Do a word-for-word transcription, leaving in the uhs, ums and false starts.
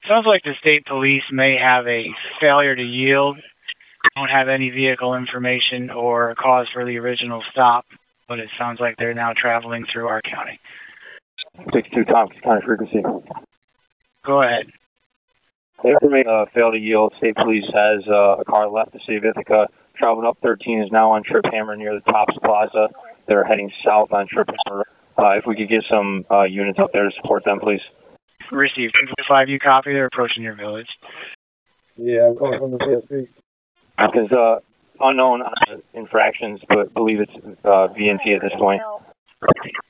Sounds like the state police may have a failure to yield. Don't have any vehicle information or cause for the original stop, but it sounds like they're now traveling through our county. sixty-two Tompkins County frequency. Go ahead. The information uh, failed to yield. State police has uh, a car left the city of Ithaca. Traveling up thirteen is now on Trip Hammer near the Tops Plaza. They're heading south on Trip Hammer. Uh, if we could get some uh, units up there to support them, please. Received. five, you copy. They're approaching your village. Yeah, I'm calling from the P S P. Because uh, unknown uh, infractions, but believe it's uh, V N T at this point.